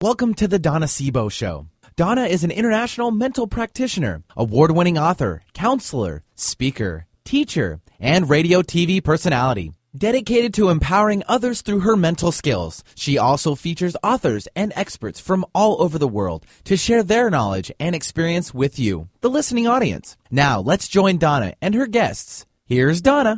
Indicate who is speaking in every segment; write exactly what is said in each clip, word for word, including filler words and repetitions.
Speaker 1: Welcome to the Donna Sebo Show. Donna is an international mental practitioner, award-winning author, counselor, speaker, teacher, and radio T V personality. Dedicated to empowering others through her mental skills, she also features authors and experts from all over the world to share their knowledge and experience with you, the listening audience. Now, let's join Donna and her guests. Here's Donna.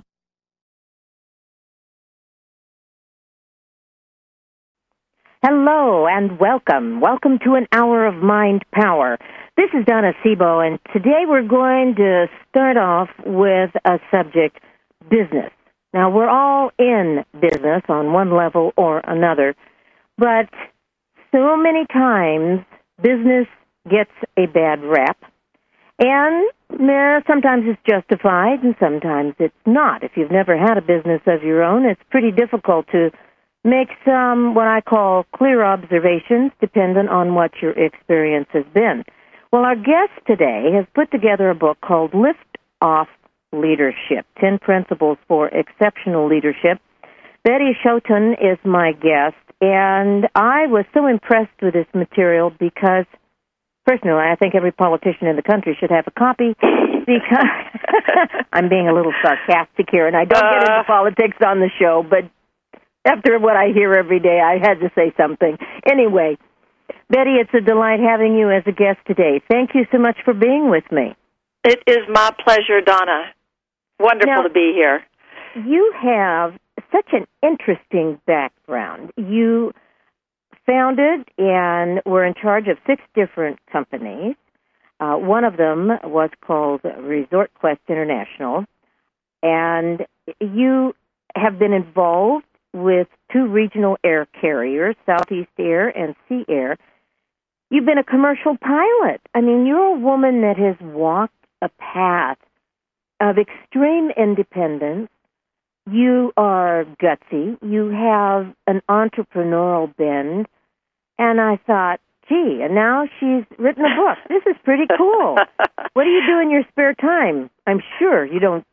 Speaker 2: Hello and welcome. Welcome to an hour of mind power. This is Donna Sebo, and today we're going to start off with a subject, business. Now, we're all in business on one level or another, but so many times business gets a bad rap, and eh, sometimes it's justified and sometimes it's not. If you've never had a business of your own, it's pretty difficult to make some what I call clear observations dependent on what your experience has been. Well, our guest today has put together a book called Lift Off Leadership, ten Principles for Exceptional Leadership. Betty Schoten is my guest, and I was so impressed with this material because, personally, I think every politician in the country should have a copy because I'm being a little sarcastic here, and I don't get into politics on the show, but after what I hear every day, I had to say something. Anyway, Betty, it's a delight having you as a guest today. Thank you so much for being with me.
Speaker 3: It is my pleasure, Donna. Wonderful
Speaker 2: now,
Speaker 3: to be here.
Speaker 2: You have such an interesting background. You founded and were in charge of six different companies. Uh, one of them was called Resort Quest International, and you have been involved with two regional air carriers, Southeast Air and Sea Air. You've been a commercial pilot. I mean, you're a woman that has walked a path of extreme independence. You are gutsy. You have an entrepreneurial bend. And I thought, gee, and now she's written a book. This is pretty cool. What do you do in your spare time? I'm sure you don't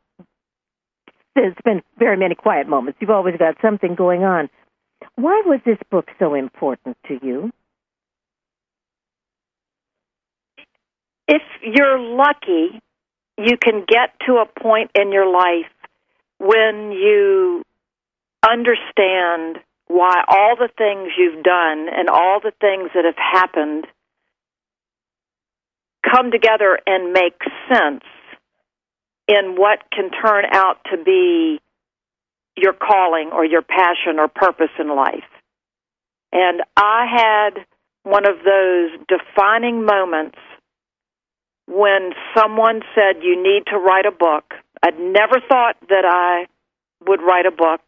Speaker 2: spend very many quiet moments. You've always got something going on. Why was this book so important to you?
Speaker 3: If you're lucky, you can get to a point in your life when you understand why all the things you've done and all the things that have happened come together and make sense in what can turn out to be your calling or your passion or purpose in life. And I had one of those defining moments when someone said, you need to write a book. I'd never thought that I would write a book,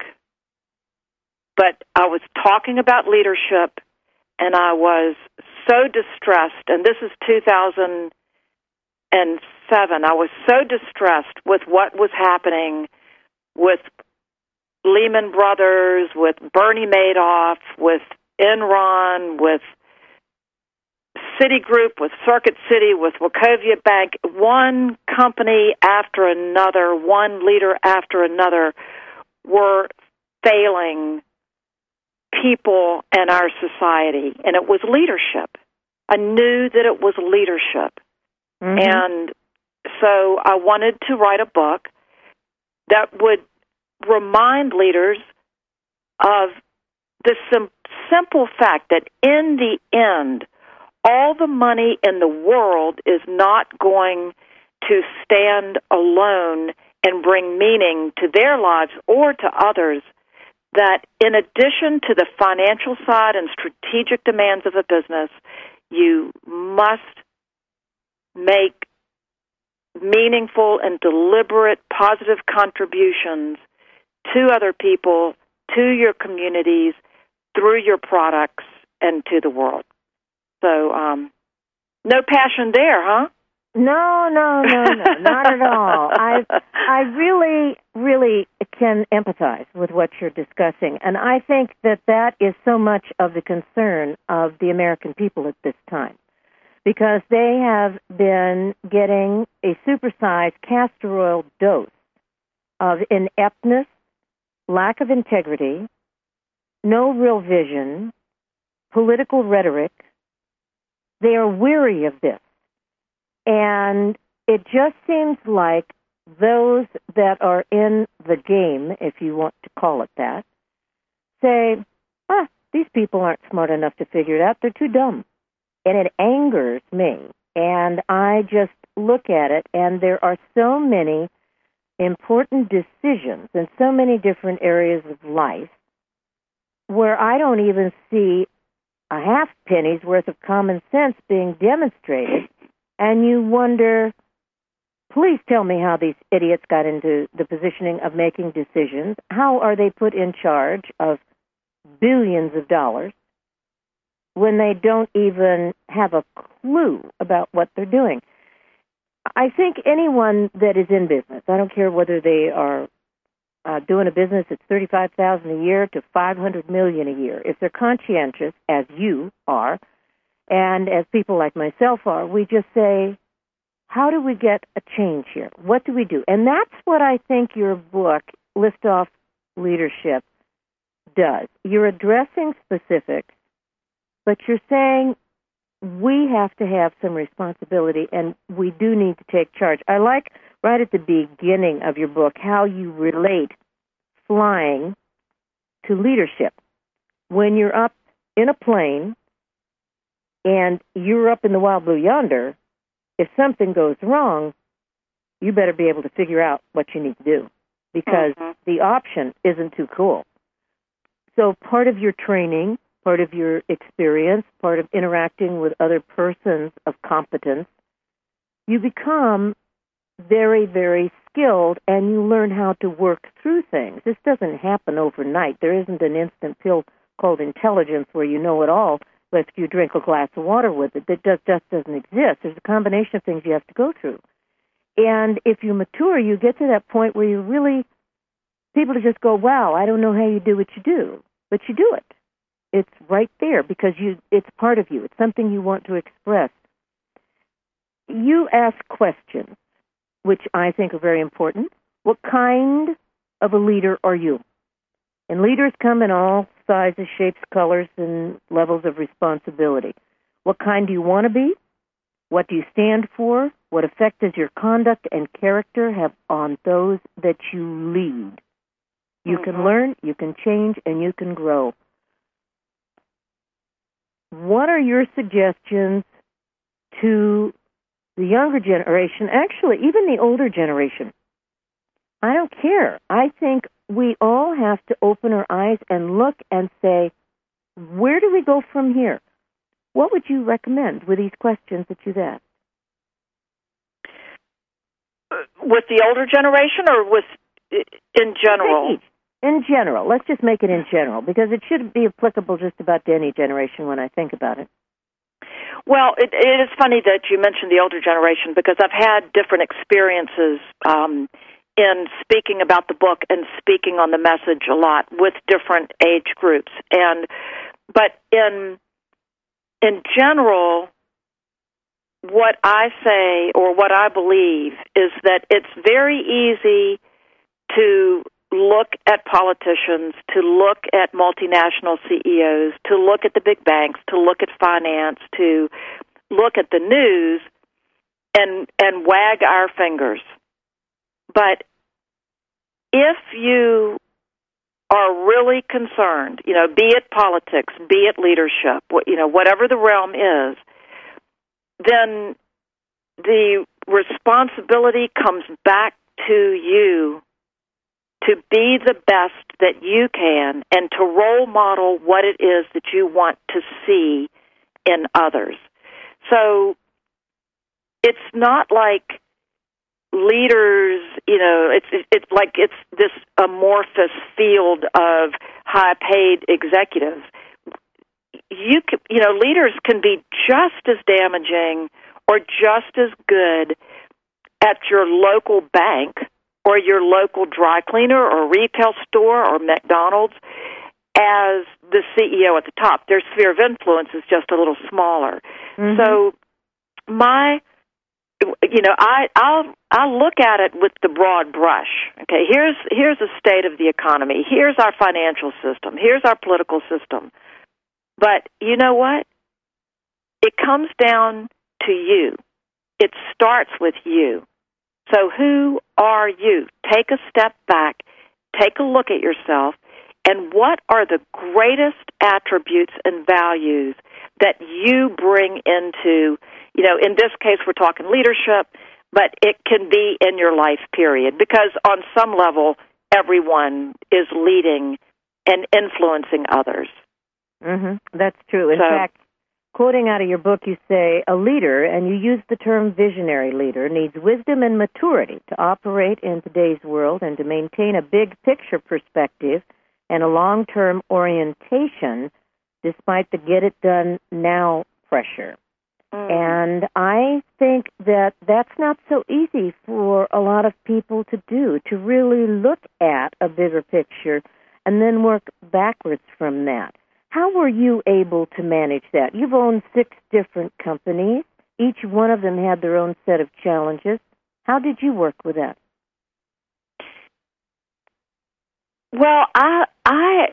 Speaker 3: but I was talking about leadership, and I was so distressed, and this is two thousand seven. I was so distressed with what was happening with Lehman Brothers, with Bernie Madoff, with Enron, with Citigroup, with Circuit City, with Wachovia Bank. One company after another, one leader after another were failing people and our society. And it was leadership. I knew that it was leadership. Mm-hmm. And so I wanted to write a book that would remind leaders of the sim- simple fact that in the end, all the money in the world is not going to stand alone and bring meaning to their lives or to others, that in addition to the financial side and strategic demands of a business, you must make meaningful and deliberate positive contributions to other people, to your communities, through your products, and to the world. So, um, no passion there, huh?
Speaker 2: No, no, no, no, not at all. I I really, really can empathize with what you're discussing, and I think that that is so much of the concern of the American people at this time, because they have been getting a supersized castor oil dose of ineptness, lack of integrity, no real vision, political rhetoric. They are weary of this. And it just seems like those that are in the game, if you want to call it that, say, ah, these people aren't smart enough to figure it out. They're too dumb. And it angers me. And I just look at it, and there are so many important decisions in so many different areas of life where I don't even see a half penny's worth of common sense being demonstrated. And you wonder, please tell me how these idiots got into the positioning of making decisions. How are they put in charge of billions of dollars when they don't even have a clue about what they're doing? I think anyone that is in business, I don't care whether they are uh, doing a business that's thirty-five thousand dollars a year to five hundred million dollars a year, if they're conscientious, as you are, and as people like myself are, we just say, how do we get a change here? What do we do? And that's what I think your book, Liftoff Leadership, does. You're addressing specifics, but you're saying we have to have some responsibility, and we do need to take charge. I like right at the beginning of your book how you relate flying to leadership. When you're up in a plane and you're up in the wild blue yonder, if something goes wrong, you better be able to figure out what you need to do, because mm-hmm. the option isn't too cool. So part of your training, part of your experience, part of interacting with other persons of competence, you become very, very skilled, and you learn how to work through things. This doesn't happen overnight. There isn't an instant pill called intelligence where you know it all, but if you drink a glass of water with it, that just, just doesn't exist. There's a combination of things you have to go through. And if you mature, you get to that point where you really, people just go, wow, I don't know how you do what you do, but you do it. It's right there because you. It's part of you. It's something you want to express. You ask questions, which I think are very important. What kind of a leader are you? And leaders come in all sizes, shapes, colors, and levels of responsibility. What kind do you want to be? What do you stand for? What effect does your conduct and character have on those that you lead? You mm-hmm. can learn, you can change, and you can grow. What are your suggestions to the younger generation, actually even the older generation? I don't care. I think we all have to open our eyes and look and say, where do we go from here? What would you recommend with these questions that you've asked?
Speaker 3: With the older generation or with in general?
Speaker 2: In general. Let's just make it in general, because it should be applicable just about to any generation when I think about it.
Speaker 3: Well, it, it is funny that you mentioned the older generation, because I've had different experiences um, in speaking about the book and speaking on the message a lot with different age groups. And but in in general, what I say or what I believe is that it's very easy to look at politicians, to look at multinational C E Os, to look at the big banks, to look at finance, to look at the news and and wag our fingers. But if you are really concerned, you know, be it politics, be it leadership, you know, whatever the realm is, then the responsibility comes back to you to be the best that you can and to role model what it is that you want to see in others. So it's not like leaders, you know, it's it's like it's this amorphous field of high-paid executives. You can, you know, leaders can be just as damaging or just as good at your local bank or your local dry cleaner or retail store or McDonald's as the C E O at the top. Their sphere of influence is just a little smaller. Mm-hmm. So my, you know, I, I'll, I'll look at it with the broad brush. Okay, here's, here's the state of the economy. Here's our financial system. Here's our political system. But you know what? It comes down to you. It starts with you. So who are you? Take a step back, take a look at yourself, and what are the greatest attributes and values that you bring into, you know, in this case we're talking leadership, but it can be in your life period, because on some level everyone is leading and influencing others.
Speaker 2: Mm-hmm. That's true. In
Speaker 3: so,
Speaker 2: fact, quoting out of your book, you say, a leader, and you use the term visionary leader, needs wisdom and maturity to operate in today's world and to maintain a big picture perspective and a long-term orientation despite the get-it-done-now pressure. Mm. And I think that that's not so easy for a lot of people to do, to really look at a bigger picture and then work backwards from that. How were you able to manage that? You've owned six different companies. Each one of them had their own set of challenges. How did you work with that?
Speaker 3: Well, I I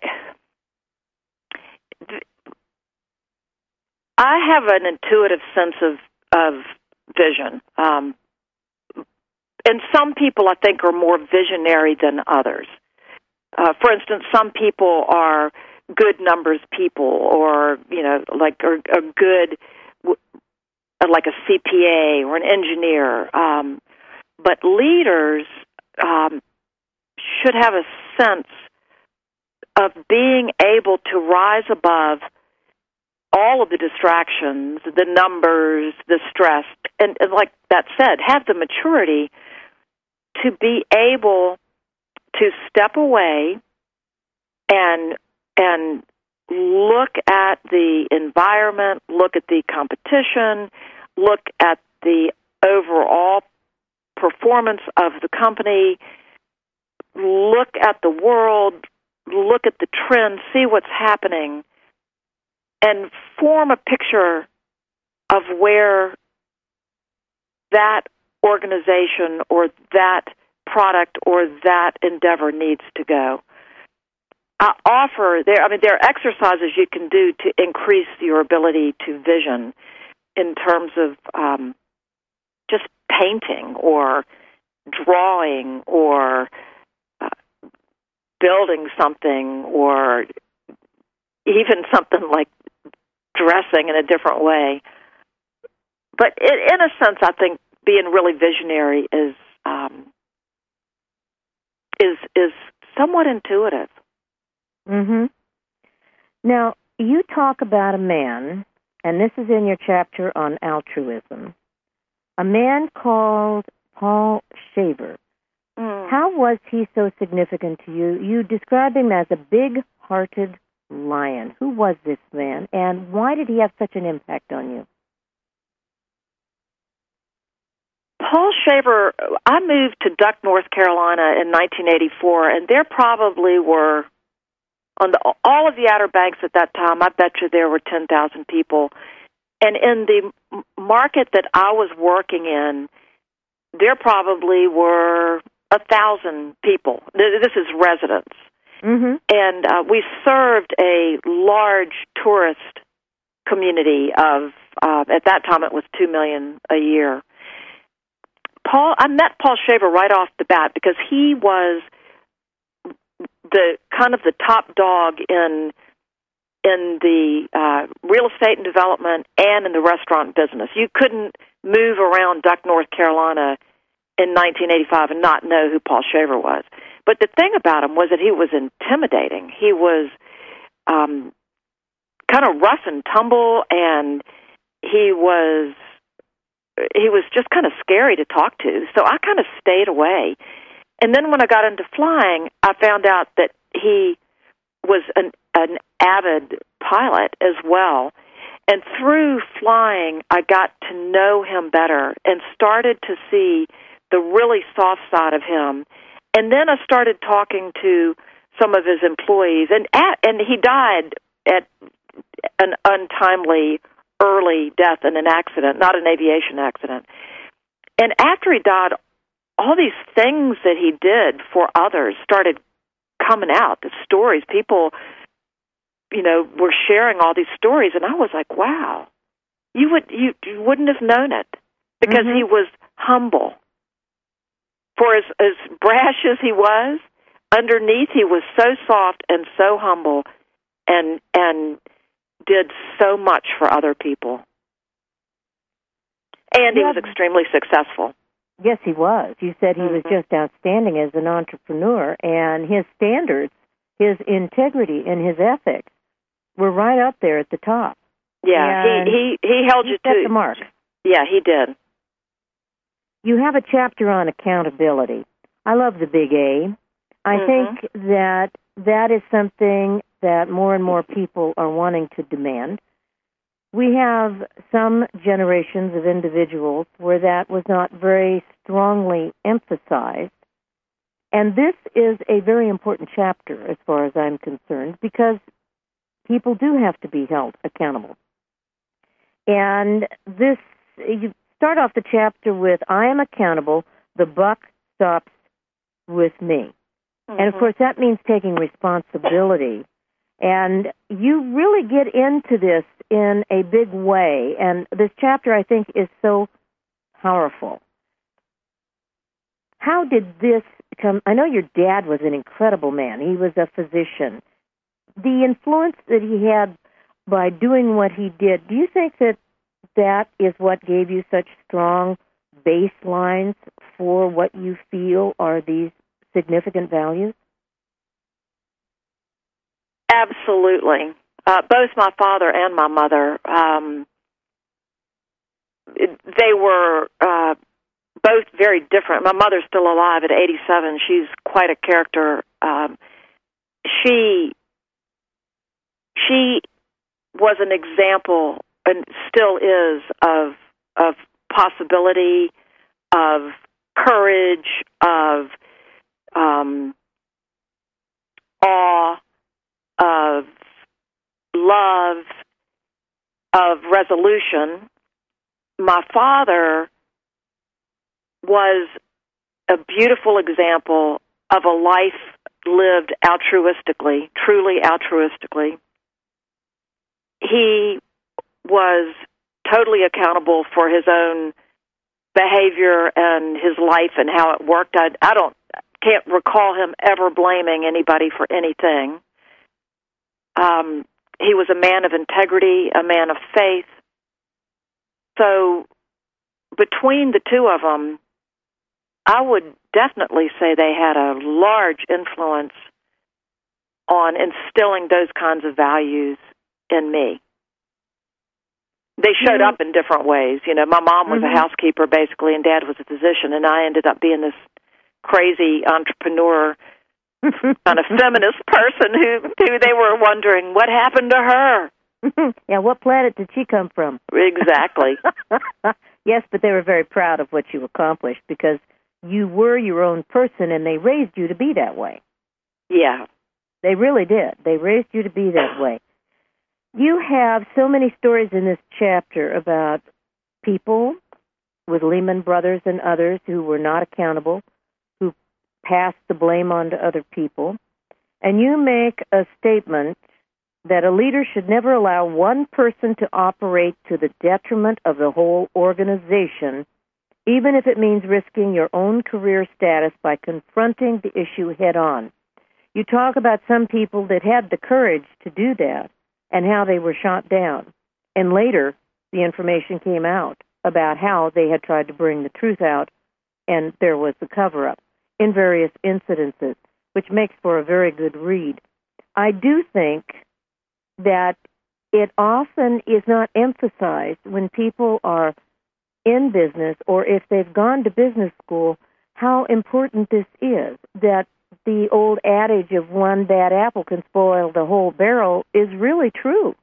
Speaker 3: I have an intuitive sense of of vision, um, and some people I think are more visionary than others. Uh, for instance, some people are good numbers people, or you know, like are, are good, like a C P A or an engineer. Um, but leaders um, should have a sense of being able to rise above all of the distractions, the numbers, the stress, and, and like that said, have the maturity to be able to step away and and look at the environment, look at the competition, look at the overall performance of the company, look at the world, look at the trends, see what's happening, and form a picture of where that organization or that product or that endeavor needs to go. I offer there. I mean, there are exercises you can do to increase your ability to vision, in terms of um, just painting or drawing or uh, building something, or even something like dressing in a different way. But it, in a sense, I think being really visionary is um, is is somewhat intuitive.
Speaker 2: Mm-hmm. Now, you talk about a man, and this is in your chapter on altruism, a man called Paul Shaver. Mm. How was he so significant to you? You describe him as a big-hearted lion. Who was this man, and why did he have such an impact on you?
Speaker 3: Paul Shaver, I moved to Duck, North Carolina in nineteen eighty-four, and there probably were, on the, all of the Outer Banks at that time, I bet you there were ten thousand people. And in the market that I was working in, there probably were one thousand people. This is residents. Mm-hmm. And uh, we served a large tourist community of, uh, at that time it was two million a year. Paul, I met Paul Shaver right off the bat because he was the kind of the top dog in in the uh, real estate and development and in the restaurant business. You couldn't move around Duck, North Carolina in nineteen eighty-five and not know who Paul Shaver was. But the thing about him was that he was intimidating. He was um, kind of rough and tumble, and he was he was just kind of scary to talk to. So I kind of stayed away. And then when I got into flying, I found out that he was an, an avid pilot as well. And through flying, I got to know him better and started to see the really soft side of him. And then I started talking to some of his employees, and at, and he died at an untimely early death in an accident, not an aviation accident. And after he died, all these things that he did for others started coming out, the stories. People you know, were sharing all these stories, and I was like, wow, you would you, you wouldn't have known it because
Speaker 2: Mm-hmm.
Speaker 3: he was humble. For as, as brash as he was, underneath he was so soft and so humble, and and did so much for other people. And he
Speaker 2: Yeah.
Speaker 3: was extremely successful.
Speaker 2: Yes, he was. You said he was
Speaker 3: Mm-hmm.
Speaker 2: just outstanding as an entrepreneur, and his standards, his integrity, and his ethics were right up there at the top.
Speaker 3: Yeah,
Speaker 2: And
Speaker 3: he, he, he held
Speaker 2: he
Speaker 3: you
Speaker 2: set
Speaker 3: to
Speaker 2: the mark.
Speaker 3: Yeah, he did.
Speaker 2: You have a chapter on accountability. I love the big A. I
Speaker 3: Mhm.
Speaker 2: think that that is something that more and more people are wanting to demand. We have some generations of individuals where that was not very strongly emphasized. And this is a very important chapter as far as I'm concerned because people do have to be held accountable. And this, you start off the chapter with, I am accountable, the buck stops with me.
Speaker 3: Mm-hmm.
Speaker 2: And of course that means taking responsibility. And you really get into this in a big way. And this chapter, I think, is so powerful. How did this come? I know your dad was an incredible man. He was a physician. The influence that he had by doing what he did, do you think that that is what gave you such strong baselines for what you feel are these significant values?
Speaker 3: Absolutely. Uh, both my father and my mother, um, they were uh, both very different. My mother's still alive at eighty-seven. She's quite a character. Um, she she was an example, and still is, of of possibility, of courage, of um, awe, of love, of resolution. My father was a beautiful example of a life lived altruistically, truly altruistically. He was totally accountable for his own behavior and his life and how it worked. I, I don't can't recall him ever blaming anybody for anything. Um, he was a man of integrity, a man of faith. So between the two of them, I would definitely say they had a large influence on instilling those kinds of values in me. They showed
Speaker 2: Mm-hmm.
Speaker 3: up in different ways. You know, my mom was
Speaker 2: Mm-hmm.
Speaker 3: a housekeeper, basically, and Dad was a physician, and I ended up being this crazy entrepreneur, kind of feminist person who, who they were wondering, what happened to her?
Speaker 2: Yeah, what planet did she come from?
Speaker 3: Exactly.
Speaker 2: Yes, but they were very proud of what you accomplished because you were your own person and they raised you to be that way.
Speaker 3: Yeah.
Speaker 2: They really did. They raised you to be that way. You have so many stories in this chapter about people with Lehman Brothers and others who were not accountable, who passed the blame on to other people. And you make a statement that a leader should never allow one person to operate to the detriment of the whole organization, even if it means risking your own career status by confronting the issue head on. You talk about some people that had the courage to do that and how they were shot down. And later, the information came out about how they had tried to bring the truth out, and there was a cover-up in various incidences, which makes for a very good read. I do think that it often is not emphasized when people are in business or if they've gone to business school how important this is, that the old adage of one bad apple can spoil the whole barrel is really true.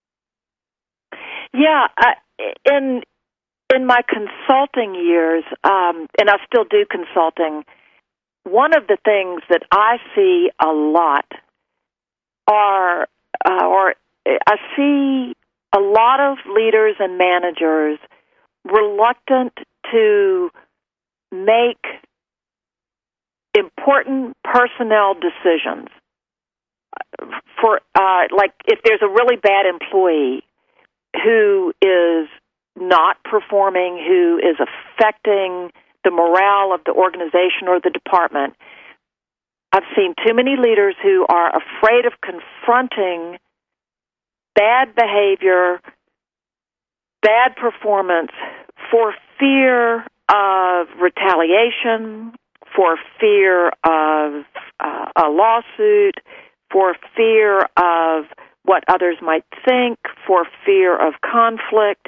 Speaker 3: Yeah, I, in in my consulting years, um, and I still do consulting, one of the things that I see a lot are, uh, or I see a lot of leaders and managers reluctant to make important personnel decisions. For uh, uh, like if there's a really bad employee who is not performing, who is affecting the morale of the organization or the department, I've seen too many leaders who are afraid of confronting bad behavior, bad performance for fear of retaliation, for fear of uh, a lawsuit, for fear of what others might think, for fear of conflict.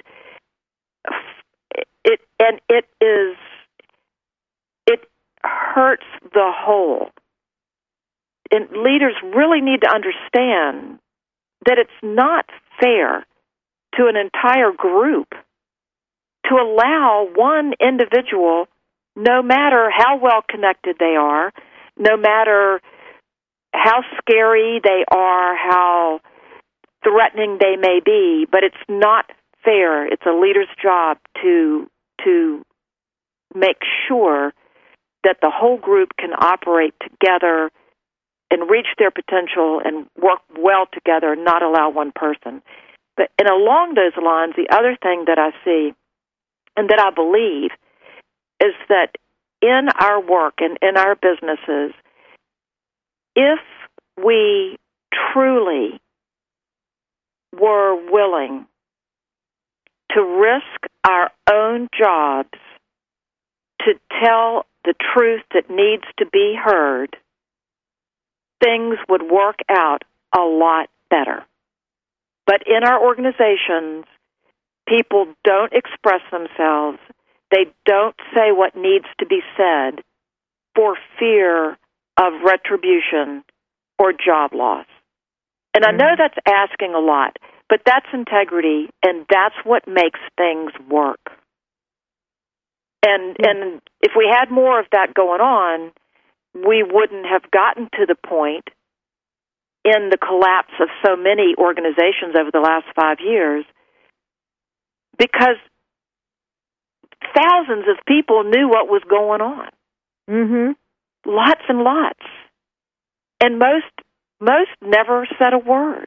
Speaker 3: It and it is it hurts the whole. And leaders really need to understand that it's not fair to an entire group to allow one individual, no matter how well connected they are, no matter how scary they are, how threatening they may be, but it's not fair. It's a leader's job to to make sure that the whole group can operate together and reach their potential and work well together, not allow one person. But and along those lines, the other thing that I see and that I believe is that in our work and in our businesses, if we truly were willing to risk our own jobs to tell the truth that needs to be heard, things would work out a lot better. But in our organizations, people don't express themselves. They don't say what needs to be said for fear of retribution or job loss. And mm-hmm. I know that's asking a lot, but that's integrity, and that's what makes things work. And mm-hmm. and if we had more of that going on, we wouldn't have gotten to the point in the collapse of so many organizations over the last five years because thousands of people knew what was going on.
Speaker 2: Mm-hmm.
Speaker 3: Lots and lots. And most most never said a word.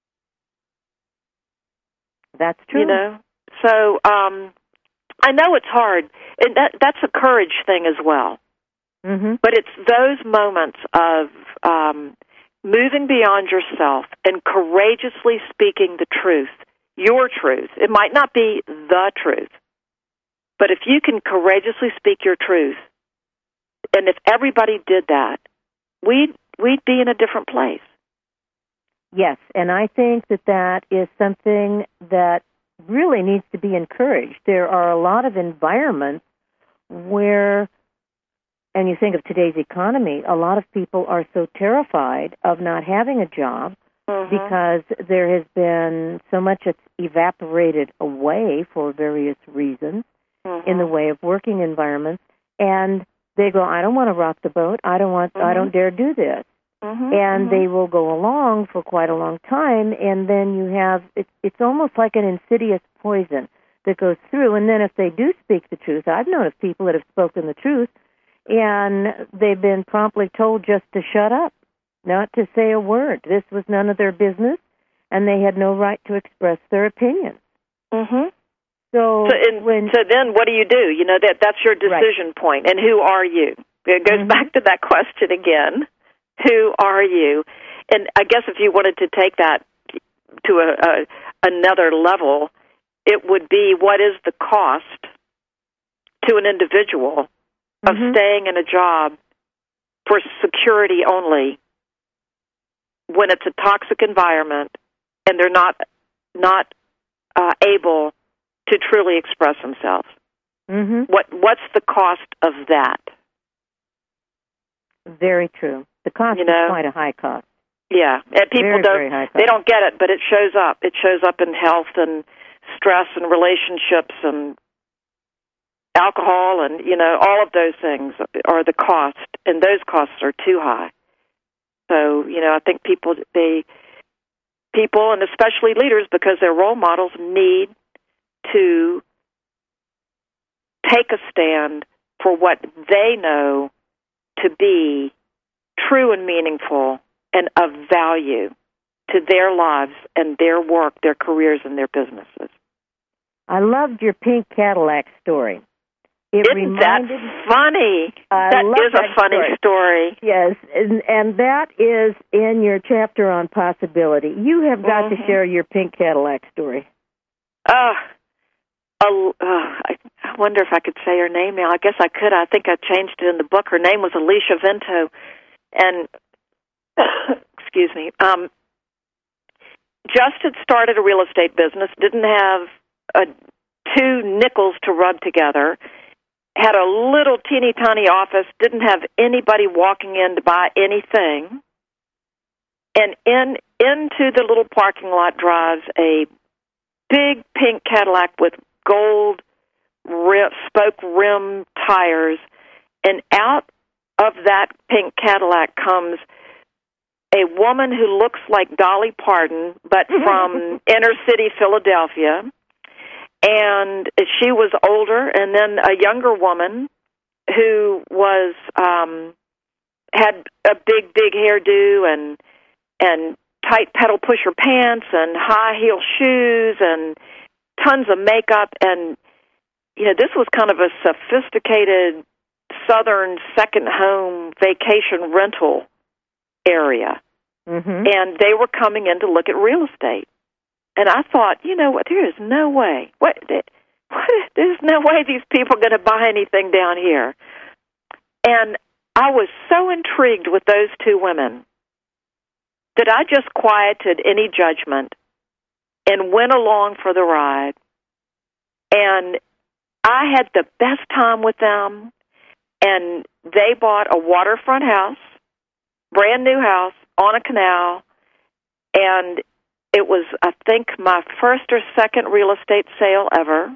Speaker 2: That's true.
Speaker 3: You know? So um, I know it's hard. And that, that's a courage thing as well.
Speaker 2: Mm-hmm.
Speaker 3: But it's those moments of um, moving beyond yourself and courageously speaking the truth, your truth. It might not be the truth, but if you can courageously speak your truth, and if everybody did that, we'd, we'd be in a different place.
Speaker 2: Yes, and I think that that is something that really needs to be encouraged. There are a lot of environments where, and you think of today's economy, a lot of people are so terrified of not having a job mm-hmm. because there has been so much that's evaporated away for various reasons mm-hmm. in the way of working environments, and they go, I don't want to rock the boat. I don't want. Mm-hmm. I don't dare do this. Mm-hmm. And mm-hmm. they will go along for quite a long time, and then you have, it's, it's almost like an insidious poison that goes through, and then if they do speak the truth, I've known of people that have spoken the truth, and they've been promptly told just to shut up, not to say a word. This was none of their business, and they had no right to express their opinions.
Speaker 3: Mm-hmm.
Speaker 2: So,
Speaker 3: so, and,
Speaker 2: when,
Speaker 3: so then what do you do? You know, that that's your decision
Speaker 2: right.
Speaker 3: point, and who are you? It goes mm-hmm. back to that question again. Who are you? And I guess if you wanted to take that to a, a another level, it would be what is the cost to an individual of mm-hmm. staying in a job for security only when it's a toxic environment and they're not not uh, able to truly express themselves.
Speaker 2: Mm-hmm.
Speaker 3: What what's the cost of that?
Speaker 2: Very true. The cost
Speaker 3: you know?
Speaker 2: is quite a high cost.
Speaker 3: Yeah, and people
Speaker 2: very,
Speaker 3: don't
Speaker 2: very high cost.
Speaker 3: They don't get it, but it shows up. It shows up in health and stress and relationships and alcohol and, you know, all of those things are the cost, and those costs are too high. So, you know, I think people they people and especially leaders, because they're role models, need to take a stand for what they know to be true and meaningful and of value to their lives and their work, their careers, and their businesses.
Speaker 2: I loved your pink Cadillac story. It
Speaker 3: Isn't
Speaker 2: reminded,
Speaker 3: that funny?
Speaker 2: I
Speaker 3: that
Speaker 2: love
Speaker 3: is a
Speaker 2: that
Speaker 3: funny story.
Speaker 2: story. Yes, and, and that is in your chapter on possibility. You have got
Speaker 3: mm-hmm.
Speaker 2: to share your pink Cadillac story.
Speaker 3: Uh, uh, I wonder if I could say her name now. I guess I could. I think I changed it in the book. Her name was Alicia Vento. And, excuse me, um, just had started a real estate business, didn't have a, two nickels to rub together, had a little teeny tiny office, didn't have anybody walking in to buy anything, and in into the little parking lot drives a big pink Cadillac with gold rim, spoke rim tires, and out of that pink Cadillac comes a woman who looks like Dolly Parton, but from inner city Philadelphia. And she was older, and then a younger woman who was um, had a big, big hairdo and and tight pedal pusher pants and high heel shoes and tons of makeup. And you know, this was kind of a sophisticated Southern second home vacation rental area,
Speaker 2: mm-hmm.
Speaker 3: and they were coming in to look at real estate. And I thought, you know what, there is no way. What, what, there's no way these people are going to buy anything down here. And I was so intrigued with those two women that I just quieted any judgment and went along for the ride. And I had the best time with them. And they bought a waterfront house, brand new house, on a canal, and it was, I think, my first or second real estate sale ever.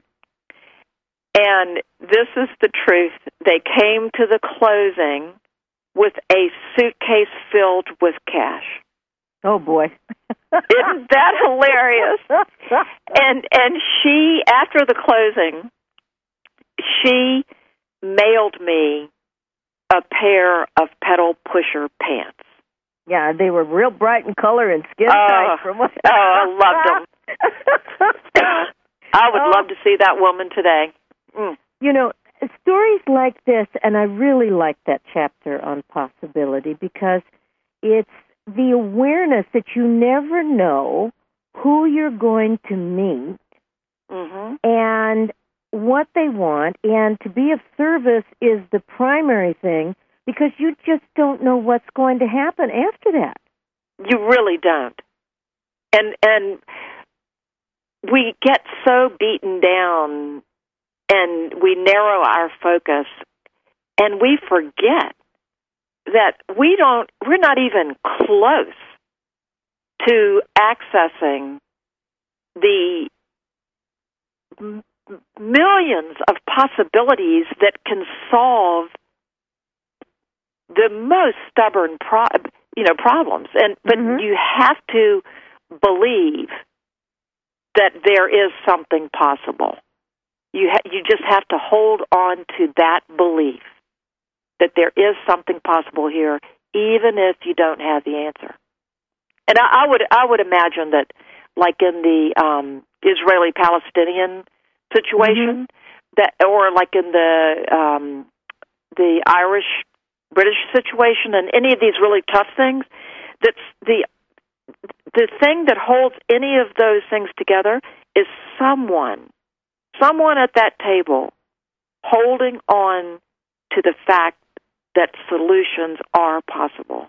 Speaker 3: And this is the truth. They came to the closing with a suitcase filled with cash.
Speaker 2: Oh, boy.
Speaker 3: Isn't that hilarious? And and she, after the closing, she mailed me a pair of pedal pusher pants.
Speaker 2: Yeah, they were real bright in color and skin
Speaker 3: oh,
Speaker 2: tight. From what
Speaker 3: oh, I loved them. I would oh. love to see that woman today. Mm.
Speaker 2: You know, stories like this, and I really like that chapter on possibility because it's the awareness that you never know who you're going to meet
Speaker 3: mm-hmm.
Speaker 2: and what they want, and to be of service is the primary thing, because you just don't know what's going to happen after that.
Speaker 3: You really don't. And and we get so beaten down and we narrow our focus and we forget that we don't we're not even close to accessing the m- millions of possibilities that can solve the most stubborn, pro- you know, problems, and but
Speaker 2: mm-hmm.
Speaker 3: you have to believe that there is something possible. You ha- you just have to hold on to that belief that there is something possible here, even if you don't have the answer. And I, I would I would imagine that, like in the um, Israeli-Palestinian situation, mm-hmm. that, or like in the um, the Irish. British situation and any of these really tough things, that's the the thing that holds any of those things together is someone, someone at that table holding on to the fact that solutions are possible.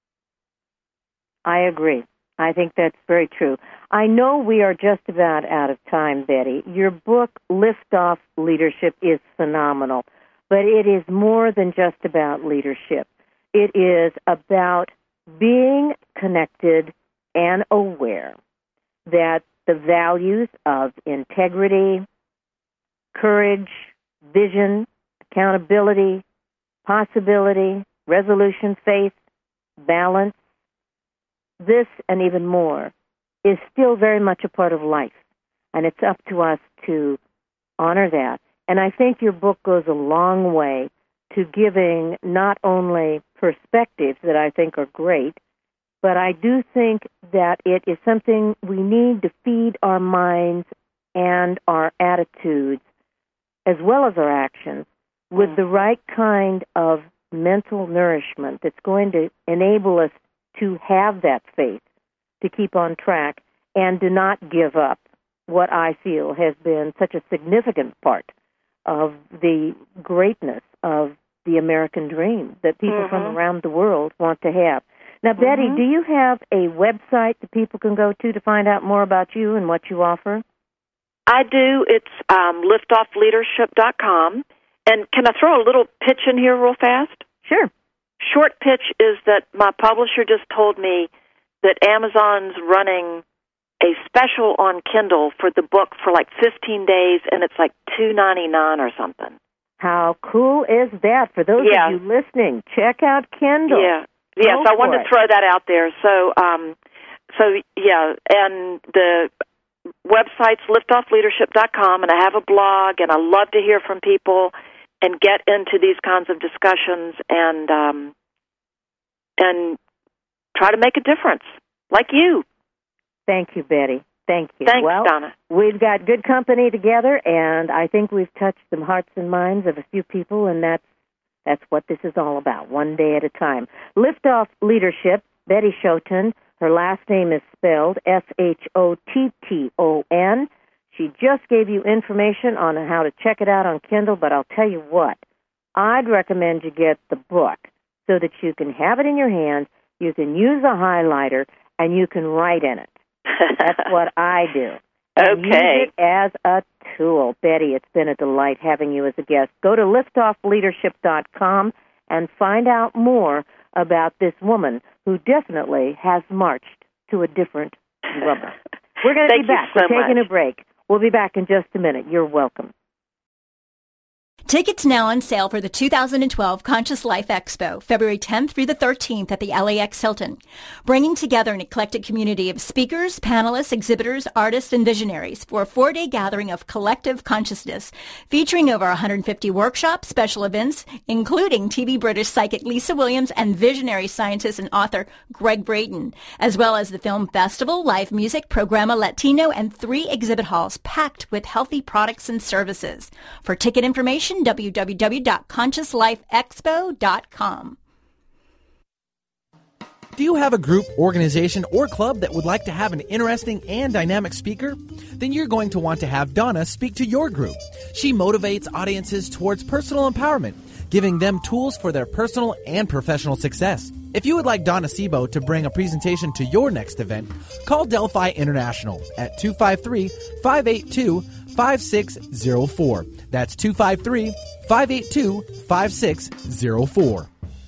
Speaker 2: I agree. I think that's very true. I know we are just about out of time, Betty. Your book, Lift Off Leadership, is phenomenal. But it is more than just about leadership. It is about being connected and aware that the values of integrity, courage, vision, accountability, possibility, resolution, faith, balance, this and even more is still very much a part of life. And it's up to us to honor that. And I think your book goes a long way to giving not only perspectives that I think are great, But I do think that it is something we need to feed our minds and our attitudes, as well as our actions, with mm. the right kind of mental nourishment that's going to enable us to have that faith, to keep on track, and to not give up what I feel has been such a significant part of the greatness of the American dream that people mm-hmm. from around the world want to have. Now, mm-hmm. Betty, do you have a website that people can go to to find out more about you and what you offer?
Speaker 3: I do. It's um, liftoff leadership dot com. And can I throw a little pitch in here real fast?
Speaker 2: Sure.
Speaker 3: Short pitch is that my publisher just told me that Amazon's running a special on Kindle for the book for like fifteen days, and it's like two ninety-nine or something.
Speaker 2: How cool is that? For those
Speaker 3: yeah.
Speaker 2: of you listening, check out Kindle.
Speaker 3: Yeah. Yes,
Speaker 2: Go
Speaker 3: I wanted
Speaker 2: it.
Speaker 3: to throw that out there. So, um, so yeah, and the website's liftoff leadership dot com, and I have a blog, and I love to hear from people and get into these kinds of discussions and um, and try to make a difference, like you.
Speaker 2: Thank you, Betty. Thank you.
Speaker 3: Thanks,
Speaker 2: well,
Speaker 3: Donna.
Speaker 2: We've got good company together, and I think we've touched the hearts and minds of a few people, and that's that's what this is all about, one day at a time. Liftoff Leadership, Betty Shoton. Her last name is spelled S H O T T O N. She just gave you information on how to check it out on Kindle, but I'll tell you what, I'd recommend you get the book so that you can have it in your hand, you can use a highlighter, and you can write in it. That's what I do. And
Speaker 3: okay.
Speaker 2: Use it as a tool. Betty, it's been a delight having you as a guest. Go to liftoff leadership dot com and find out more about this woman who definitely has marched to a different level. We're going to be back.
Speaker 3: So
Speaker 2: We're taking
Speaker 3: much.
Speaker 2: a break. We'll be back in just a minute. You're welcome.
Speaker 4: Tickets now on sale for the two thousand twelve Conscious Life Expo, February tenth through the thirteenth at the L A X Hilton, bringing together an eclectic community of speakers, panelists, exhibitors, artists, and visionaries for a four-day gathering of collective consciousness, featuring over one hundred fifty workshops, special events, including T V British psychic Lisa Williams and visionary scientist and author Greg Braden, as well as the film festival, live music, Programa Latino, and three exhibit halls packed with healthy products and services. For ticket information, w w w dot conscious life expo dot com.
Speaker 1: Do you have a group, organization, or club that would like to have an interesting and dynamic speaker? Then you're going to want to have Donna speak to your group. She motivates audiences towards personal empowerment, giving them tools for their personal and professional success. If you would like Donna Sebo to bring a presentation to your next event, call Delphi International at two five three, five eight two, five six zero four. That's two five three, five eight two, five six zero four.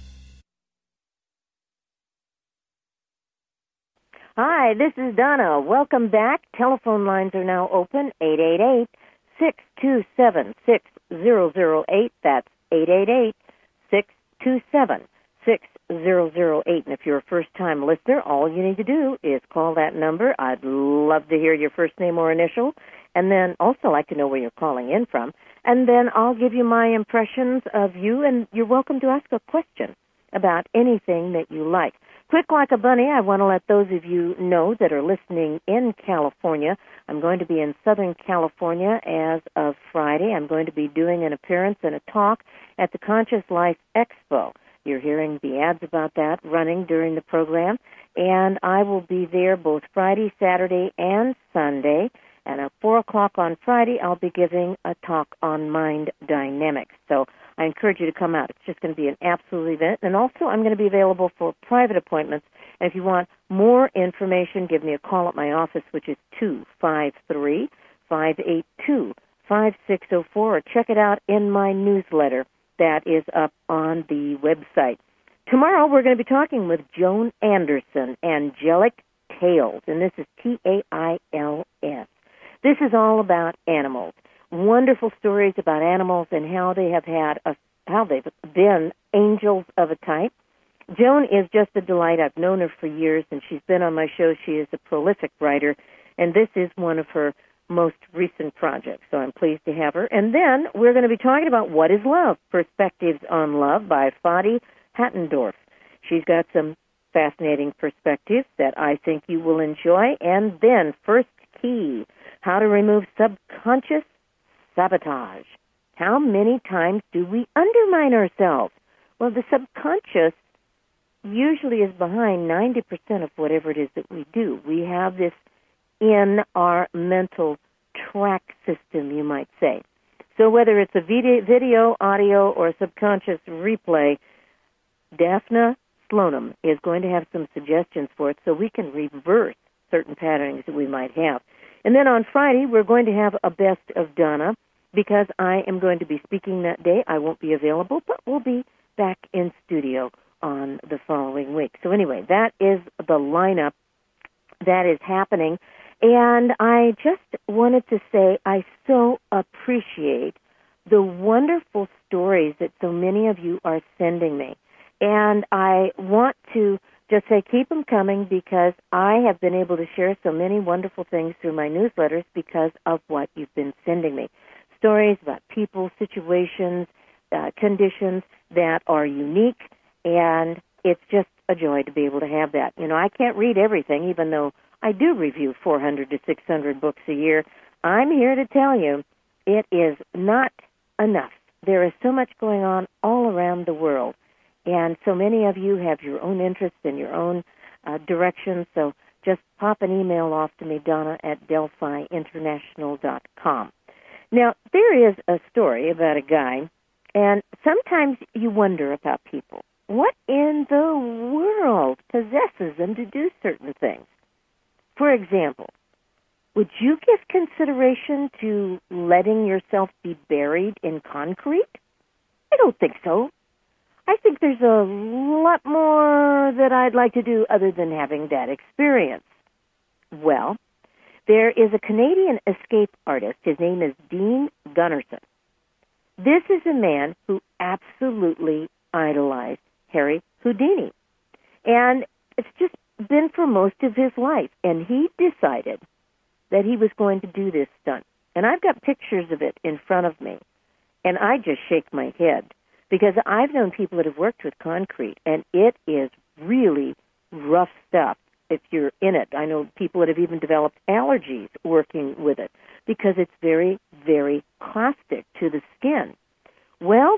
Speaker 2: Hi, this is Donna. Welcome back. Telephone lines are now open, eight eight eight, six two seven, six zero zero eight. That's eight eight eight, six two seven, six zero zero eight. And if you're a first-time listener, all you need to do is call that number. I'd love to hear your first name or initial, and then also like to know where you're calling in from. And then I'll give you my impressions of you, and you're welcome to ask a question about anything that you like. Quick like a bunny, I want to let those of you know that are listening in California. I'm going to be in Southern California as of Friday. I'm going to be doing an appearance and a talk at the Conscious Life Expo. You're hearing the ads about that running during the program. And I will be there both Friday, Saturday, and Sunday. And at four o'clock on Friday, I'll be giving a talk on mind dynamics. So I encourage you to come out. It's just going to be an absolute event. And also, I'm going to be available for private appointments. And if you want more information, give me a call at my office, which is two five three, five eight two, five six zero four, or check it out in my newsletter that is up on the website. Tomorrow, we're going to be talking with Joan Anderson, Angelic Tales, and this is T A I L S. This is all about animals. Wonderful stories about animals and how they have had a, how they've been angels of a type. Joan is just a delight. I've known her for years, and she's been on my show. She is a prolific writer, and this is one of her most recent projects, so I'm pleased to have her. And then we're going to be talking about What is Love? Perspectives on Love by Fadi Hattendorf. She's got some fascinating perspectives that I think you will enjoy. And then, first key, how to remove subconscious sabotage. How many times do we undermine ourselves? Well, the subconscious usually is behind ninety percent of whatever it is that we do. We have this in our mental track system, you might say. So whether it's a video, audio, or subconscious replay, Daphna Slonim is going to have some suggestions for it so we can reverse certain patterns that we might have. And then on Friday, we're going to have a Best of Donna because I am going to be speaking that day. I won't be available, but we'll be back in studio on the following week. So anyway, that is the lineup that is happening. And I just wanted to say I so appreciate the wonderful stories that so many of you are sending me. And I want to just say keep them coming because I have been able to share so many wonderful things through my newsletters because of what you've been sending me. Stories about people, situations, uh, conditions that are unique, and it's just a joy to be able to have that. You know, I can't read everything, even though I do review four hundred to six hundred books a year. I'm here to tell you it is not enough. There is so much going on all around the world, and so many of you have your own interests and your own uh, directions, so just pop an email off to me, Donna at Delphi International dot com. Now, there is a story about a guy, and sometimes you wonder about people. What in the world possesses them to do certain things? For example, would you give consideration to letting yourself be buried in concrete? I don't think so. I think there's a lot more that I'd like to do other than having that experience. Well, there is a Canadian escape artist. His name is Dean Gunnarsson. This is a man who absolutely idolized Harry Houdini. And it's just been for most of his life. And he decided that he was going to do this stunt. And I've got pictures of it in front of me. And I just shake my head because I've known people that have worked with concrete, and it is really rough stuff if you're in it. I know people that have even developed allergies working with it because it's very, very caustic to the skin. Well,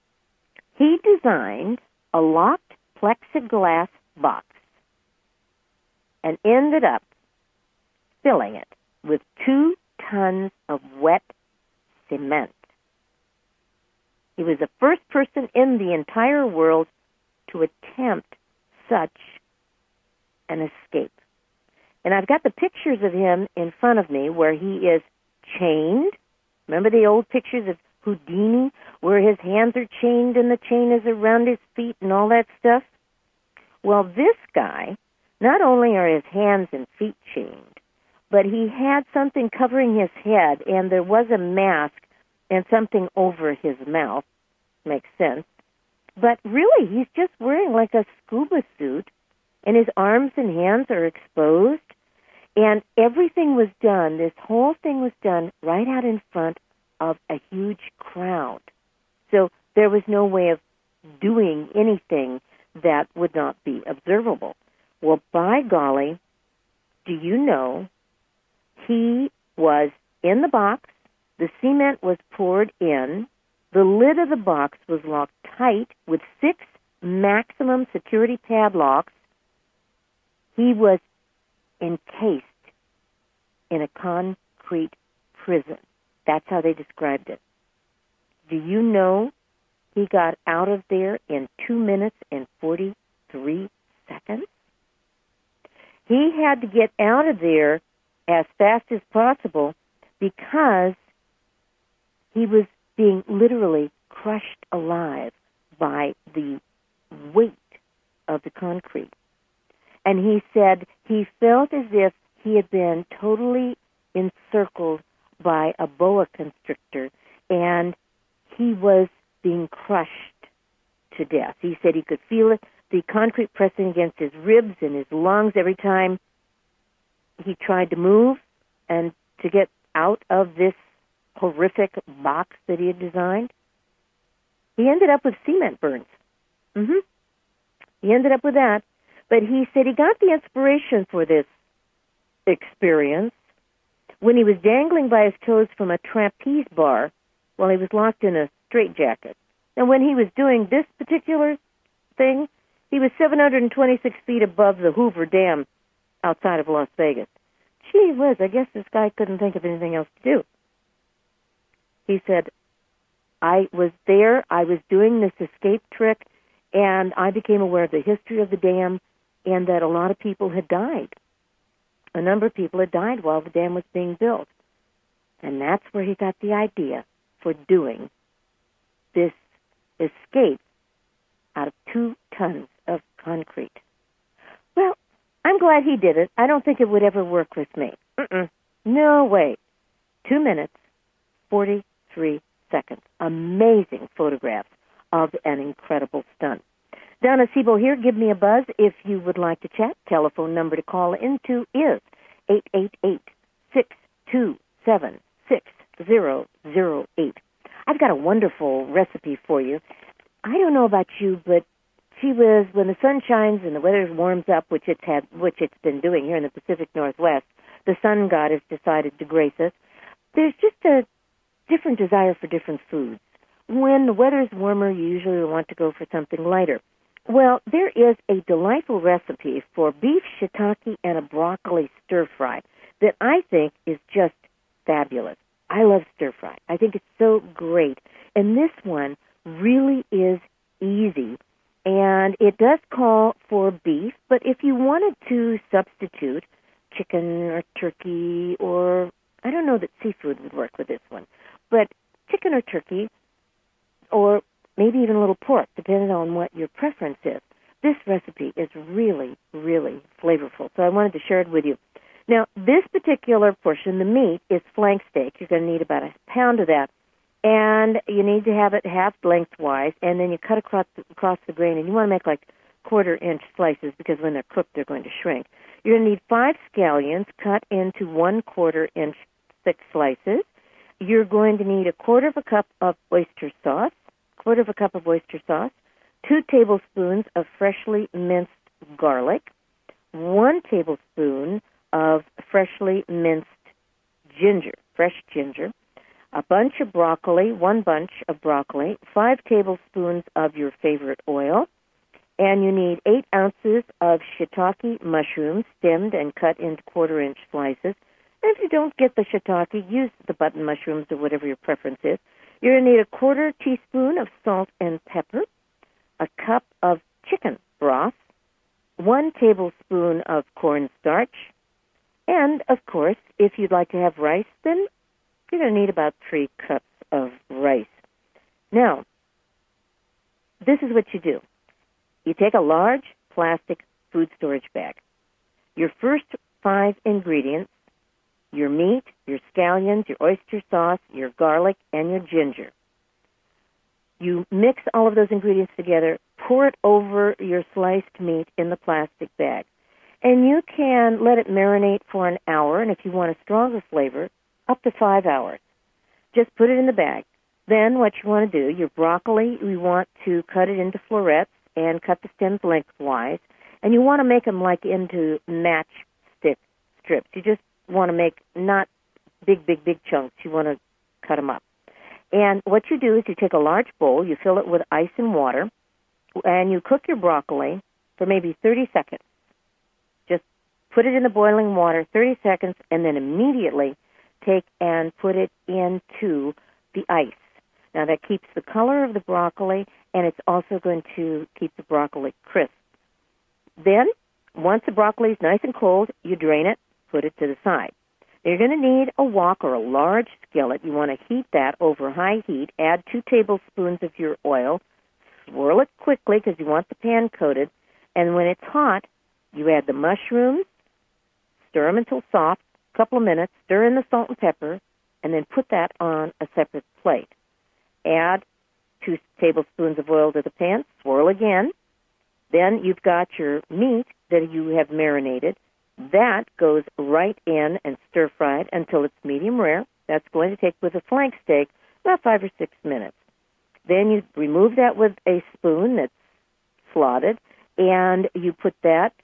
Speaker 2: he designed a locked plexiglass box and ended up filling it with two tons of wet cement. He was the first person in the entire world to attempt such an escape. And I've got the pictures of him in front of me where he is chained. Remember the old pictures of Houdini where his hands are chained and the chain is around his feet and all that stuff? Well, this guy, not only are his hands and feet chained, but he had something covering his head, and there was a mask and something over his mouth. Makes sense. But really, he's just wearing like a scuba suit, and his arms and hands are exposed, and everything was done, this whole thing was done right out in front of a huge crowd. So there was no way of doing anything that would not be observable. Well, by golly, do you know, he was in the box, the cement was poured in, the lid of the box was locked tight with six maximum security padlocks. He was encased in a concrete prison. That's how they described it. Do you know he got out of there in two minutes and forty-three seconds? He had to get out of there as fast as possible because he was being literally crushed alive by the weight of the concrete. And he said he felt as if he had been totally encircled by a boa constrictor, and he was being crushed to death. He said he could feel it, the concrete pressing against his ribs and his lungs every time he tried to move and to get out of this horrific box that he had designed. He ended up with cement burns. Mm-hmm. He ended up with that. But he said he got the inspiration for this experience when he was dangling by his toes from a trapeze bar while he was locked in a straitjacket. And when he was doing this particular thing, he was seven hundred twenty-six feet above the Hoover Dam outside of Las Vegas. Gee whiz, I guess this guy couldn't think of anything else to do. He said, I was there, I was doing this escape trick, and I became aware of the history of the dam and that a lot of people had died. A number of people had died while the dam was being built. And that's where he got the idea for doing this escape out of two tons of concrete. Well, I'm glad he did it. I don't think it would ever work with me. Mm-mm. No way. Two minutes, forty-three seconds. Amazing photographs of an incredible stunt. Donna Sebo here. Give me a buzz if you would like to chat. Telephone number to call into is eight eight eight, six two seven, six zero zero eight. I've got a wonderful recipe for you. I don't know about you, but gee whiz, when the sun shines and the weather warms up, which it's had, which it's been doing here in the Pacific Northwest, the sun god has decided to grace us. There's just a different desire for different foods. When the weather's warmer, you usually want to go for something lighter. Well, there is a delightful recipe for beef shiitake and a broccoli stir-fry that I think is just fabulous. I love stir-fry. I think it's so great. And this one really is easy. And it does call for beef, but if you wanted to substitute chicken or turkey or, I don't know that seafood would work with this one, but chicken or turkey or maybe even a little pork, depending on what your preference is. This recipe is really, really flavorful, so I wanted to share it with you. Now, this particular portion, the meat, is flank steak. You're going to need about a pound of that, and you need to have it half lengthwise, and then you cut across the, across the grain, and you want to make like quarter-inch slices because when they're cooked, they're going to shrink. You're going to need five scallions cut into one-quarter-inch thick slices. You're going to need a quarter of a cup of oyster sauce, quarter of a cup of oyster sauce, two tablespoons of freshly minced garlic, one tablespoon of freshly minced ginger, fresh ginger, a bunch of broccoli, one bunch of broccoli, five tablespoons of your favorite oil, and you need eight ounces of shiitake mushrooms stemmed and cut into quarter-inch slices. And if you don't get the shiitake, use the button mushrooms or whatever your preference is. You're going to need a quarter teaspoon of salt and pepper, a cup of chicken broth, one tablespoon of cornstarch, and, of course, if you'd like to have rice, then you're going to need about three cups of rice. Now, this is what you do. You take a large plastic food storage bag. Your first five ingredients, your meat, your scallions, your oyster sauce, your garlic, and your ginger. You mix all of those ingredients together, pour it over your sliced meat in the plastic bag. And you can let it marinate for an hour, and if you want a stronger flavor, up to five hours. Just put it in the bag. Then what you want to do, your broccoli, you want to cut it into florets and cut the stems lengthwise, and you want to make them like into matchstick strips. You just want to make not big, big, big chunks. You want to cut them up. And what you do is you take a large bowl, you fill it with ice and water, and you cook your broccoli for maybe thirty seconds. Just put it in the boiling water, thirty seconds, and then immediately take and put it into the ice. Now, that keeps the color of the broccoli, and it's also going to keep the broccoli crisp. Then, once the broccoli is nice and cold, you drain it, put it to the side. You're going to need a wok or a large skillet. You want to heat that over high heat. Add two tablespoons of your oil. Swirl it quickly because you want the pan coated. And when it's hot, you add the mushrooms, stir them until soft, a couple of minutes, stir in the salt and pepper, and then put that on a separate plate. Add two tablespoons of oil to the pan, swirl again. Then you've got your meat that you have marinated. That goes right in and stir-fried until it's medium rare. That's going to take, with a flank steak, about five or six minutes. Then you remove that with a spoon that's slotted, and you put that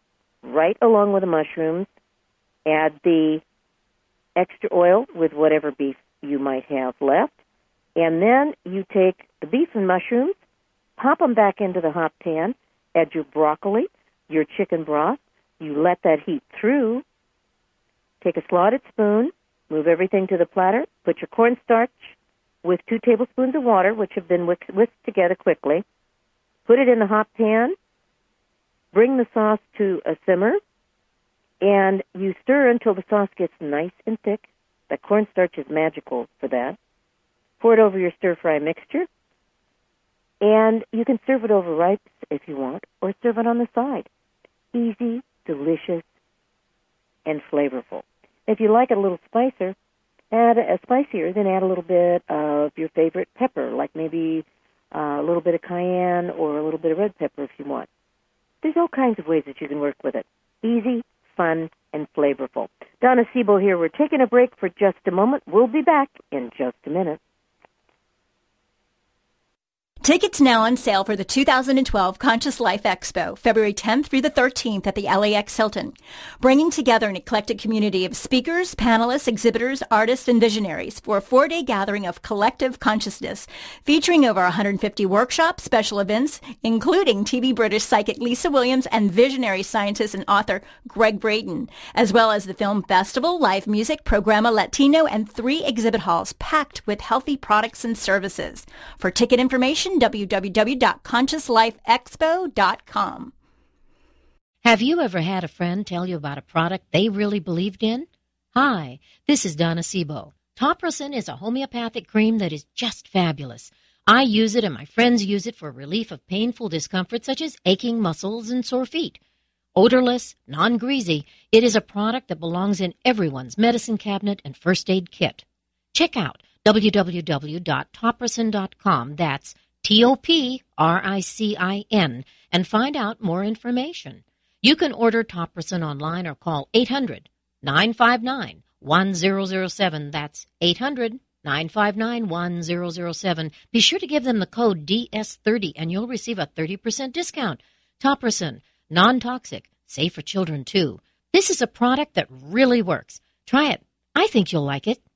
Speaker 2: right along with the mushrooms. Add the extra oil with whatever beef you might have left. And then you take the beef and mushrooms, pop them back into the hot pan, add your broccoli, your chicken broth. You let that heat through. Take a slotted spoon, move everything to the platter, put your cornstarch with two tablespoons of water, which have been whisked together quickly. Put it in the hot pan. Bring the sauce to a simmer, and you stir until the sauce gets nice and thick. The cornstarch is magical for that. Pour it over your stir-fry mixture, and you can serve it over rice if you want, or serve it on the side. Easy, delicious, and flavorful. If you like it a little spicier, add a spicier, then add a little bit of your favorite pepper, like maybe uh, a little bit of cayenne or a little bit of red pepper if you want. There's all kinds of ways that you can work with it. Easy, fun, and flavorful. Donna Sebo here. We're taking a break for just a moment. We'll be back in just a minute.
Speaker 4: Tickets now on sale for the two thousand twelve Conscious Life Expo, February tenth through the thirteenth at the L A X Hilton, bringing together an eclectic community of speakers, panelists, exhibitors, artists, and visionaries for a four-day gathering of collective consciousness, featuring over one hundred fifty workshops, special events, including T V British psychic Lisa Williams and visionary scientist and author Greg Braden, as well as the film festival, live music, Programa Latino, and three exhibit halls packed with healthy products and services. For ticket information, w w w dot conscious life expo dot com.
Speaker 5: Have you ever had a friend tell you about a product they really believed in? Hi, this is Donna Sebo. Topricin is a homeopathic cream that is just fabulous. I use it and my friends use it for relief of painful discomfort such as aching muscles and sore feet. Odorless, non-greasy, it is a product that belongs in everyone's medicine cabinet and first aid kit. Check out w w w dot topricin dot com. That's T O P R I C I N, and find out more information. You can order Topricin online or call eight hundred, nine five nine, one zero zero seven. That's eight hundred, nine five nine, one zero zero seven. Be sure to give them the code D S thirty, and you'll receive a thirty percent discount. Topricin, non-toxic, safe for children, too. This is a product that really works. Try it. I think you'll like it.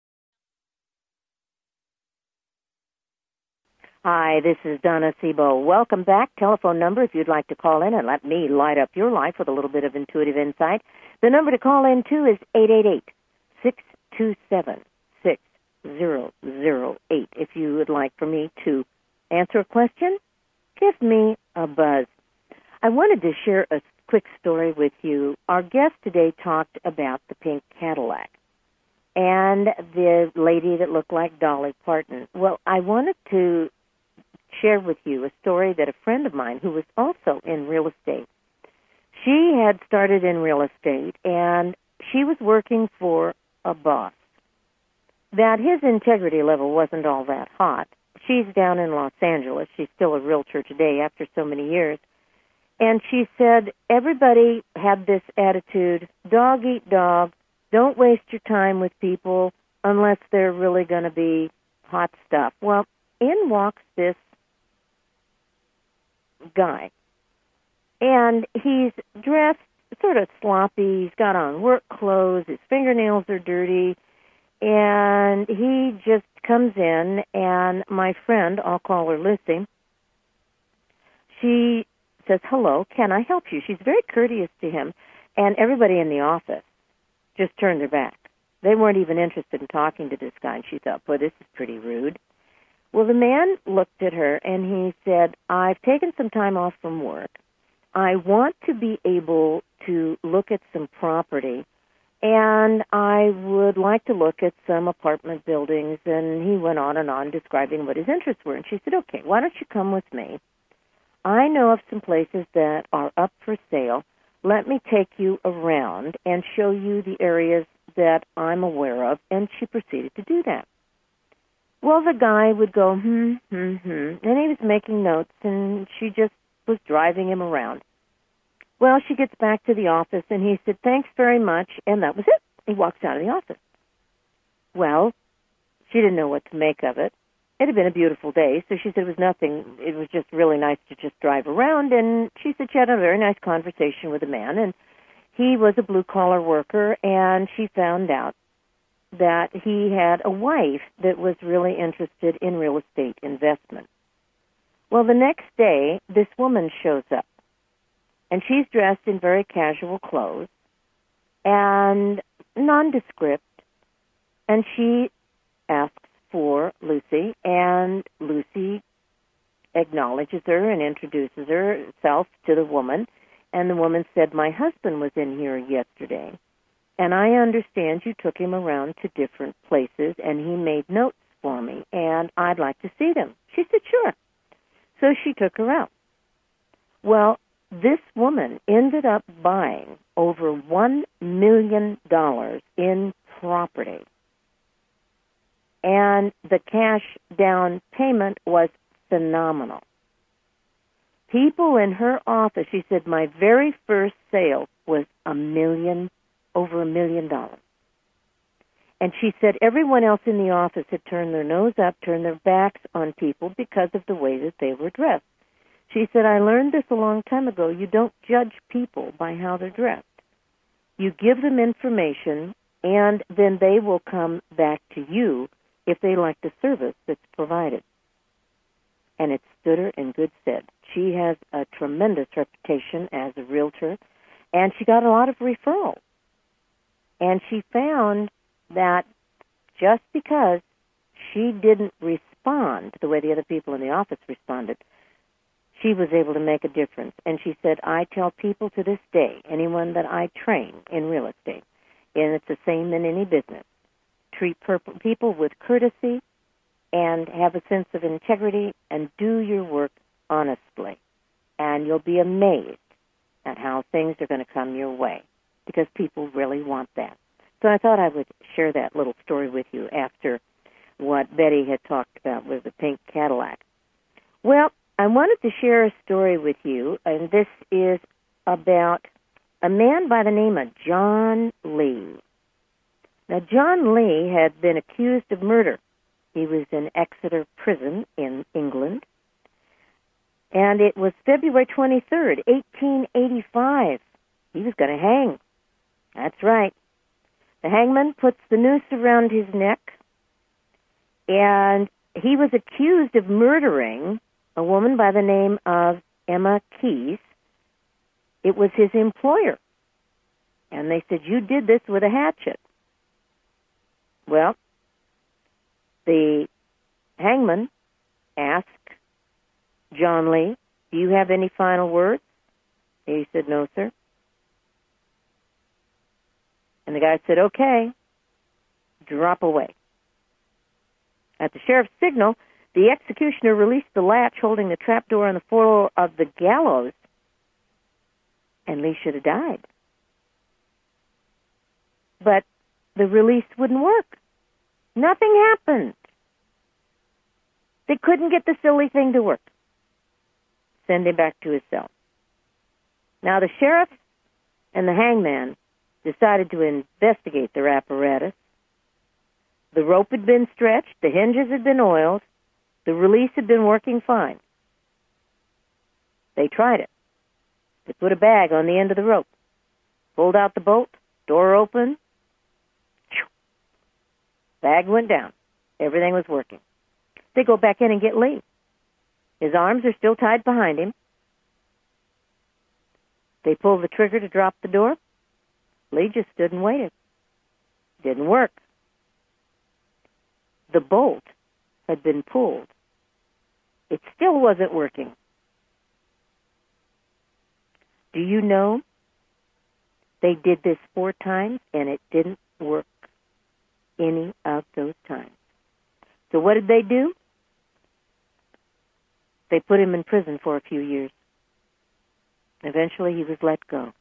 Speaker 2: Hi, this is Donna Sebo. Welcome back. Telephone number if you'd like to call in and let me light up your life with a little bit of intuitive insight. The number to call in to is eight eight eight, six two seven, six zero zero eight. If you would like for me to answer a question, give me a buzz. I wanted to share a quick story with you. Our guest today talked about the pink Cadillac and the lady that looked like Dolly Parton. Well, I wanted to share with you a story that a friend of mine who was also in real estate, she had started in real estate, and she was working for a boss that his integrity level wasn't all that hot. She's down in Los Angeles. She's still a realtor today after so many years. And she said everybody had this attitude, dog eat dog, don't waste your time with people unless they're really going to be hot stuff. Well, in walks this guy, and he's dressed sort of sloppy. He's got on work clothes. His fingernails are dirty, and he just comes in, and my friend, I'll call her Lucy, she says, hello, can I help you? She's very courteous to him, and everybody in the office just turned their back. They weren't even interested in talking to this guy, and she thought, boy, this is pretty rude. Well, the man looked at her, and he said, I've taken some time off from work. I want to be able to look at some property, and I would like to look at some apartment buildings. And he went on and on describing what his interests were. And she said, okay, why don't you come with me? I know of some places that are up for sale. Let me take you around and show you the areas that I'm aware of. And she proceeded to do that. Well, the guy would go, hmm, hmm, hmm, and he was making notes, and she just was driving him around. Well, she gets back to the office, and he said, thanks very much, and that was it. He walks out of the office. Well, she didn't know what to make of it, it had been a beautiful day, so she said it was nothing. It was just really nice to just drive around, and she said she had a very nice conversation with a man, and he was a blue-collar worker, and she found out that he had a wife that was really interested in real estate investment. Well, the next day, this woman shows up, and she's dressed in very casual clothes and nondescript, and she asks for Lucy, and Lucy acknowledges her and introduces herself to the woman, and the woman said, "My husband was in here yesterday, and I understand you took him around to different places, and he made notes for me, and I'd like to see them." She said, "Sure." So she took her out. Well, this woman ended up buying over one million dollars in property. And the cash down payment was phenomenal. People in her office, she said, my very first sale was a million, over a million dollars. And she said everyone else in the office had turned their nose up, turned their backs on people because of the way that they were dressed. She said, I learned this a long time ago. You don't judge people by how they're dressed. You give them information, and then they will come back to you if they like the service that's provided. And it stood her in good stead. She has a tremendous reputation as a realtor, and she got a lot of referrals. And she found that just because she didn't respond the way the other people in the office responded, she was able to make a difference. And she said, I tell people to this day, anyone that I train in real estate, and it's the same in any business, treat people with courtesy and have a sense of integrity and do your work honestly. And you'll be amazed at how things are going to come your way because people really want that. So I thought I would share that little story with you after what Betty had talked about with the pink Cadillac. Well, I wanted to share a story with you, and this is about a man by the name of John Lee. Now, John Lee had been accused of murder. He was in Exeter Prison in England, and it was February twenty-third, eighteen eighty-five. He was going to hang. That's right. The hangman puts the noose around his neck, and he was accused of murdering a woman by the name of Emma Keyes. It was his employer. And they said, you did this with a hatchet. Well, the hangman asked John Lee, do you have any final words? He said, no, sir. And the guy said, okay, drop away. At the sheriff's signal, the executioner released the latch holding the trapdoor on the floor of the gallows, and Lee should have died. But the release wouldn't work. Nothing happened. They couldn't get the silly thing to work. Send him back to his cell. Now the sheriff and the hangman decided to investigate their apparatus. The rope had been stretched, the hinges had been oiled, the release had been working fine. They tried it. They put a bag on the end of the rope, pulled out the bolt, door open, bag went down. Everything was working. They go back in and get Lee. His arms are still tied behind him. They pull the trigger to drop the door. Lee just stood and waited. Didn't work. The bolt had been pulled. It still wasn't working. Do you know they did this four times and it didn't work any of those times? So what did they do? They put him in prison for a few years. Eventually he was let go.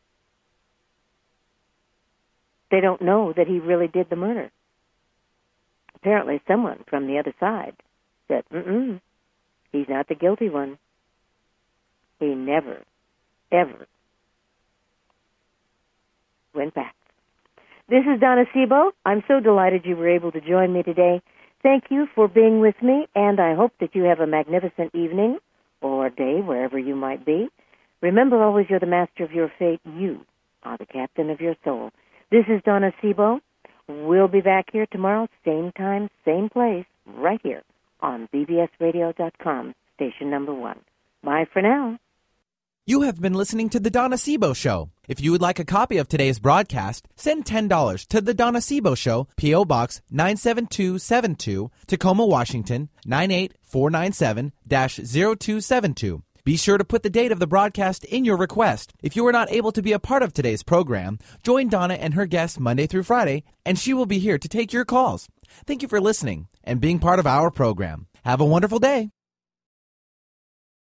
Speaker 2: They don't know that he really did the murder. Apparently someone from the other side said, mm-mm, he's not the guilty one. He never, ever went back. This is Donna Sebo. I'm so delighted you were able to join me today. Thank you for being with me, and I hope that you have a magnificent evening or day, wherever you might be. Remember always, you're the master of your fate. You are the captain of your soul. This is Donna Sebo. We'll be back here tomorrow, same time, same place, right here on B B S radio dot com, station number one. Bye for now.
Speaker 1: You have been listening to The Donna Sebo Show. If you would like a copy of today's broadcast, send ten dollars to The Donna Sebo Show, P O. Box nine seven two seven two, Tacoma, Washington, nine eight four nine seven dash zero two seven two. Be sure to put the date of the broadcast in your request. If you were not able to be a part of today's program, join Donna and her guests Monday through Friday, and she will be here to take your calls. Thank you for listening and being part of our program. Have a wonderful day.